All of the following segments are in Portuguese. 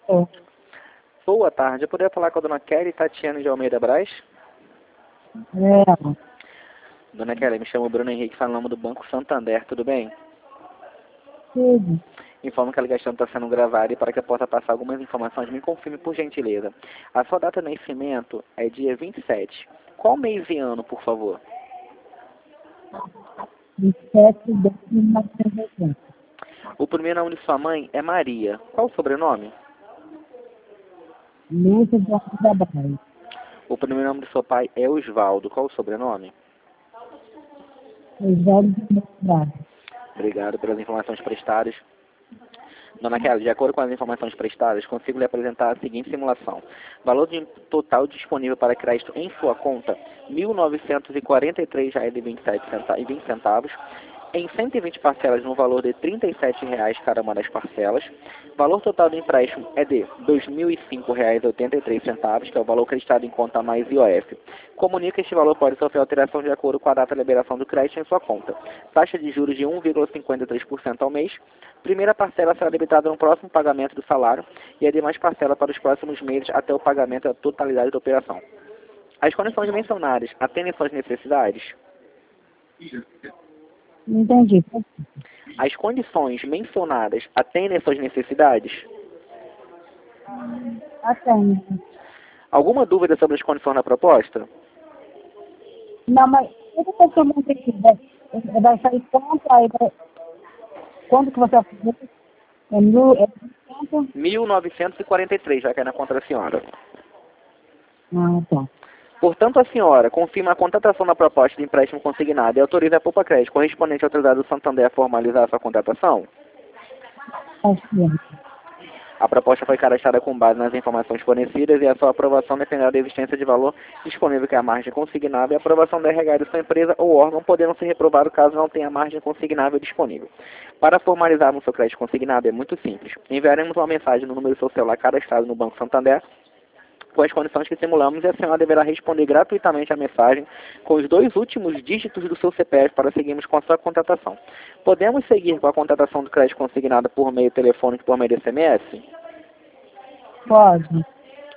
É. Boa tarde, eu poderia falar com a dona Kelly Tatiane de Almeida Braz? É. Dona Kelly, me chamo Bruno Henrique, falo em nome do Banco Santander, tudo bem? Tudo. Informo que a ligação está sendo gravada e para que eu possa passar algumas informações, me confirme por gentileza. A sua data de nascimento é dia 27. Qual mês e ano, por favor? 7 de 1980. O primeiro nome de sua mãe é Maria. Qual o sobrenome? Lúcia de Almeida Braz. O primeiro nome de seu pai é Osvaldo. Qual o sobrenome? Oswaldo de Almeida Braz. Obrigado pelas informações prestadas. Dona Kelly, de acordo com as informações prestadas, consigo lhe apresentar a seguinte simulação. Valor total disponível para crédito em sua conta, R$ 1.943,27 em 120 parcelas no valor de R$ 37,00 cada uma das parcelas. Valor total do empréstimo é de R$ 2.005,83, que é o valor acreditado em conta mais IOF. Comunica que este valor pode sofrer alteração de acordo com a data de liberação do crédito em sua conta. Taxa de juros de 1,53% ao mês. Primeira parcela será debitada no próximo pagamento do salário e a demais parcela para os próximos meses até o pagamento da totalidade da operação. As condições mencionadas atendem suas necessidades? Não entendi. As condições mencionadas atendem suas necessidades? Atende. Alguma dúvida sobre as condições da proposta? Não, mas quando a pessoa não tem que vai sair quanto, aí vai, quando que você vai fazer? Quanto? 1.943 vai cair na conta da senhora. Ah, tá. Portanto, a senhora confirma a contratação da proposta de empréstimo consignado e autoriza a Poupa Crédito correspondente à autoridade do Santander a formalizar a sua contratação? Assim. A proposta foi cadastrada com base nas informações fornecidas e a sua aprovação dependerá da existência de valor disponível, que é a margem consignável, e a aprovação da RH de sua empresa ou órgão, podendo ser reprovado caso não tenha margem consignável disponível. Para formalizarmos seu crédito consignado é muito simples. Enviaremos uma mensagem no número do seu celular cadastrado no Banco Santander, com as condições que simulamos, e a senhora deverá responder gratuitamente a mensagem com os 2 últimos dígitos do seu CPF para seguirmos com a sua contratação. Podemos seguir com a contratação do crédito consignado por meio telefônico e por meio de SMS? Pode.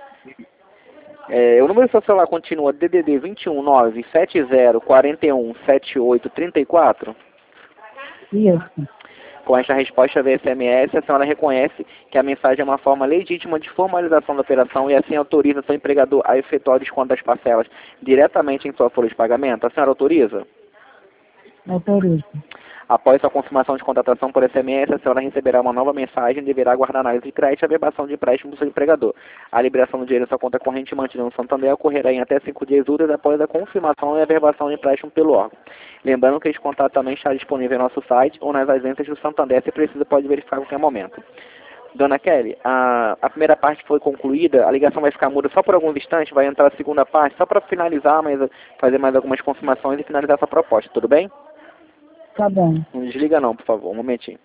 O número do seu celular continua DDD 21 970 41 78 34? Isso. Com esta resposta via SMS, a senhora reconhece que a mensagem é uma forma legítima de formalização da operação e assim autoriza seu empregador a efetuar o desconto das parcelas diretamente em sua folha de pagamento. A senhora autoriza? Autoriza. Após sua confirmação de contratação por SMS, a senhora receberá uma nova mensagem e deverá aguardar análise de crédito e a verbação de empréstimo do seu empregador. A liberação do dinheiro em sua conta corrente mantida no Santander ocorrerá em até 5 dias úteis após a confirmação e a verbação de empréstimo pelo órgão. Lembrando que este contato também está disponível em nosso site ou nas agências do Santander, se precisa pode verificar a qualquer momento. Dona Kelly, a primeira parte foi concluída, a ligação vai ficar muda só por alguns instantes, vai entrar a segunda parte, só para finalizar, fazer mais algumas confirmações e finalizar essa proposta, tudo bem? Tá bom. Não desliga não, por favor, um momentinho.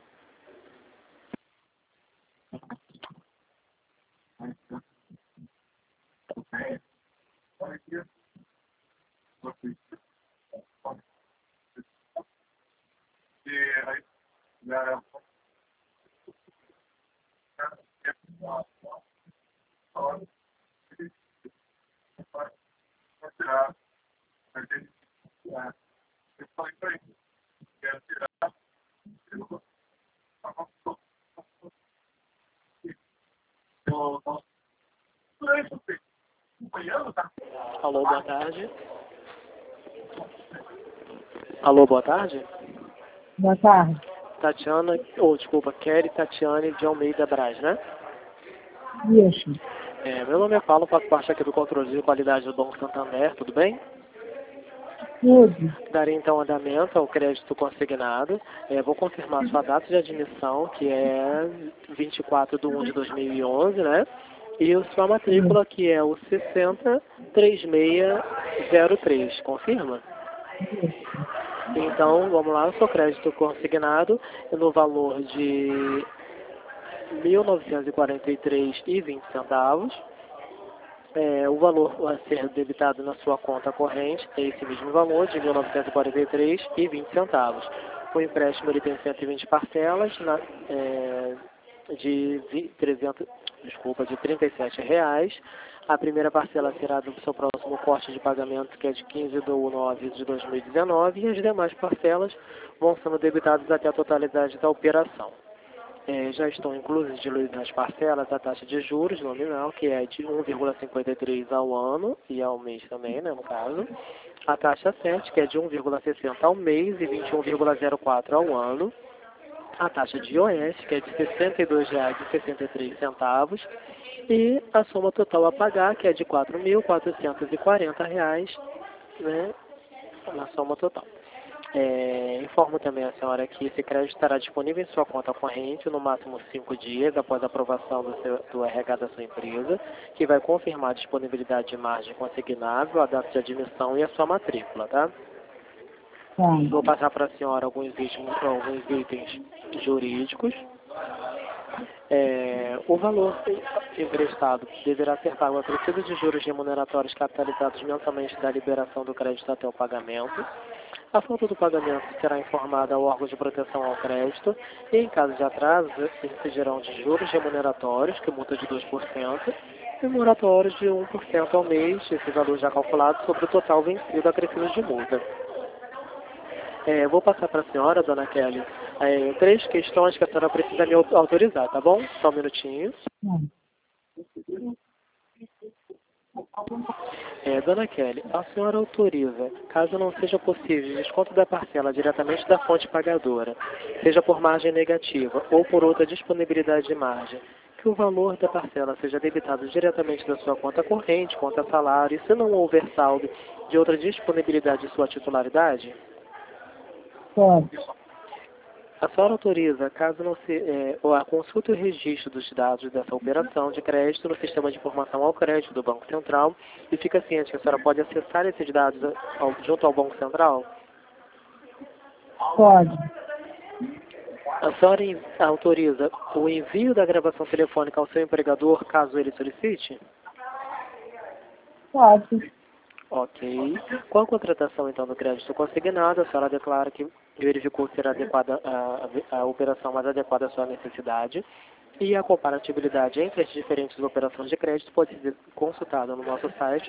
Alô, boa tarde. Alô, boa tarde. Boa tarde. Tatiana, desculpa, Kelly Tatiane de Almeida Braz, né? Isso. Meu nome é Paulo, faço parte aqui do controle de qualidade do Banco Santander, tudo bem? Tudo. Darei então andamento ao crédito consignado. Vou confirmar sua data de admissão, que é 24/1/2011, né? E a sua matrícula, que é o 603603. Confirma? Então, vamos lá, o seu crédito consignado no valor de R$ 1.943,20. O valor a ser debitado na sua conta corrente é esse mesmo valor, de R$ 1.943,20. O empréstimo ele tem 120 parcelas, de R$ 37,00. A primeira parcela será do seu próximo corte de pagamento, que é de 15/9 de 2019, e as demais parcelas vão sendo debitadas até a totalidade da operação. Já estão inclusas nas parcelas a taxa de juros nominal, que é de 1,53 ao ano e ao mês também, né, no caso. A taxa 7, que é de 1,60 ao mês e 21,04 ao ano. A taxa de IOS, que é de R$ 62,63, e a soma total a pagar, que é de R$ 4.440, né, na soma total. Informo também a senhora que esse crédito estará disponível em sua conta corrente no máximo 5 dias após a aprovação do RH da sua empresa, que vai confirmar a disponibilidade de margem consignável, a data de admissão e a sua matrícula, tá? Vou passar para a senhora alguns itens jurídicos. O valor emprestado deverá ser pago acrescido de juros remuneratórios capitalizados mensalmente da liberação do crédito até o pagamento. A falta do pagamento será informada ao órgão de proteção ao crédito e, em caso de atraso, incidirão de juros remuneratórios, que multa de 2%, e moratórios de 1% ao mês, esse valor já calculado sobre o total vencido acrescido de multa. Vou passar para a senhora, dona Kelly, 3 questões que a senhora precisa me autorizar, tá bom? Só um minutinho. Dona Kelly, a senhora autoriza, caso não seja possível desconto da parcela diretamente da fonte pagadora, seja por margem negativa ou por outra disponibilidade de margem, que o valor da parcela seja debitado diretamente da sua conta corrente, conta salário, e se não houver saldo de outra disponibilidade de sua titularidade? Pode. A senhora autoriza, caso não se, a consulta e o registro dos dados dessa operação de crédito no sistema de informação ao crédito do Banco Central, e fica ciente que a senhora pode acessar esses dados junto ao Banco Central? Pode. A senhora autoriza o envio da gravação telefônica ao seu empregador, caso ele solicite? Pode. Ok. Com a contratação, então, do crédito consignado, a senhora declara que verificou ser adequada a operação mais adequada à sua necessidade, e a comparatibilidade entre as diferentes operações de crédito pode ser consultada no nosso site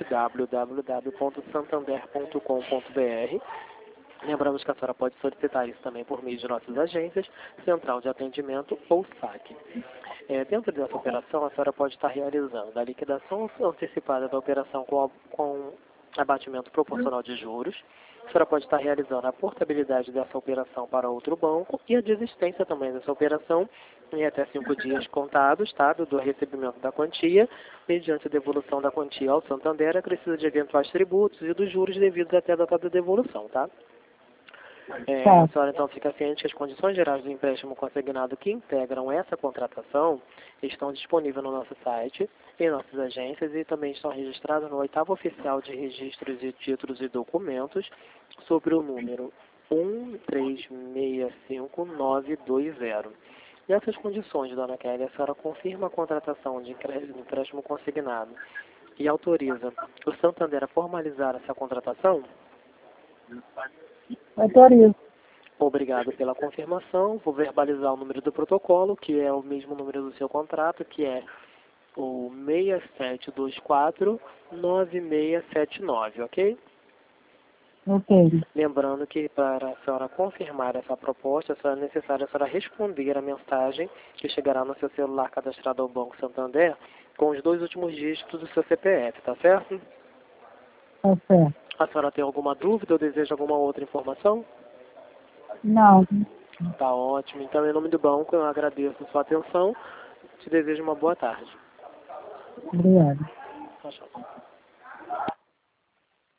www.santander.com.br. Lembramos que a senhora pode solicitar isso também por meio de nossas agências, Central de Atendimento ou SAC. Dentro dessa operação, a senhora pode estar realizando a liquidação antecipada da operação com abatimento proporcional de juros. A senhora pode estar realizando a portabilidade dessa operação para outro banco e a desistência também dessa operação em até 5 dias contados, tá, do recebimento da quantia, mediante a devolução da quantia ao Santander, acrescida de eventuais tributos e dos juros devidos até a data da devolução, tá? A senhora então fica ciente que as condições gerais do empréstimo consignado que integram essa contratação estão disponíveis no nosso site, em nossas agências, e também estão registradas no 8º Oficial de Registros e Títulos e Documentos, sobre o número 1365920. Nessas condições, dona Kelly, a senhora confirma a contratação de empréstimo consignado e autoriza o Santander a formalizar essa contratação? Autorizo. Obrigado pela confirmação. Vou verbalizar o número do protocolo, que é o mesmo número do seu contrato, que é o 67249679, ok? Ok. Lembrando que para a senhora confirmar essa proposta, é necessário a senhora responder a mensagem que chegará no seu celular cadastrado ao Banco Santander com os 2 últimos dígitos do seu CPF, tá certo? Tá certo. A senhora tem alguma dúvida ou deseja alguma outra informação? Não. Tá ótimo. Então, em nome do banco, eu agradeço a sua atenção. Te desejo uma boa tarde. Obrigada. Tchau, tchau.